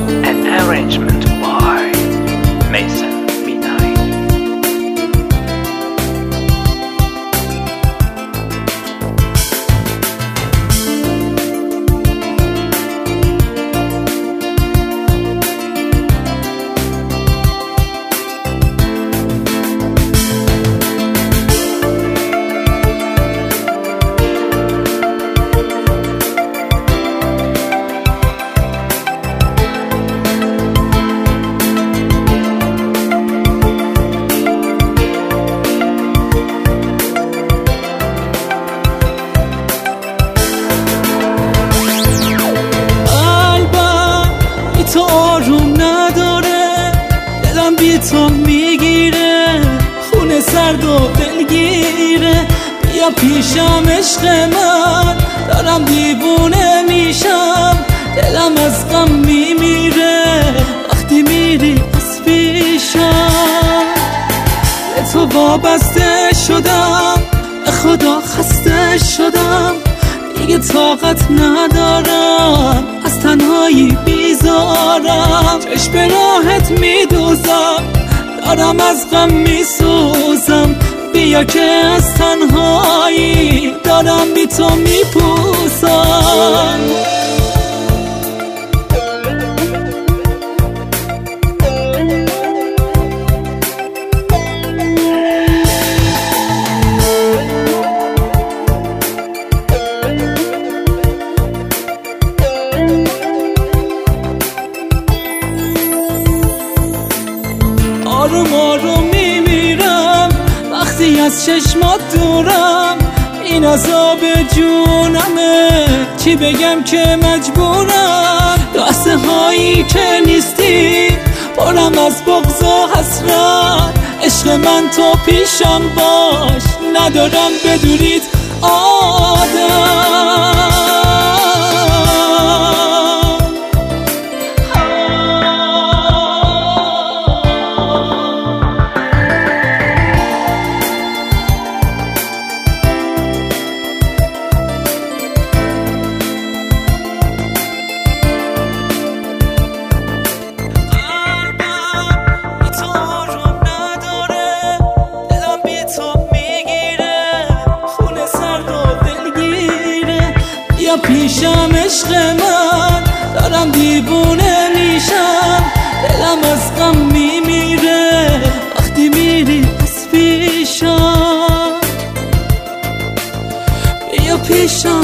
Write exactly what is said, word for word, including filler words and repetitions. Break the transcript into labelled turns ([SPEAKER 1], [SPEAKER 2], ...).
[SPEAKER 1] An arrangement by Mason Midnight.
[SPEAKER 2] تو آروم نداره، دلم بی تو میگیره، خونه سرد و دلگیره. بیا پیشم عشق من، دارم دیوونه میشم، دلم از غم میمیره وقتی میری از پیشم. به تو وابسته شدم، به خدا خسته شدم، دیگه طاقت ندارم از تنهایی بیزارم. چشم به راحت میدوزم، دارم از غم میسوزم، بیا که از تنهایی دارم بی تو میپوسم. آروم آروم میمیرم وقتی از چشمات دورم، این عذاب جونمه، چی بگم که مجبورم. لحظه هایی که نیستی پرم از بغض و حسرت، عشق من تو پیشم باش، ندارم بدونید آدم. پیشم عشق من، دارم دیوونه میشم، دلم از غم میمیره وقتی میری از پیشم. بیا پیشم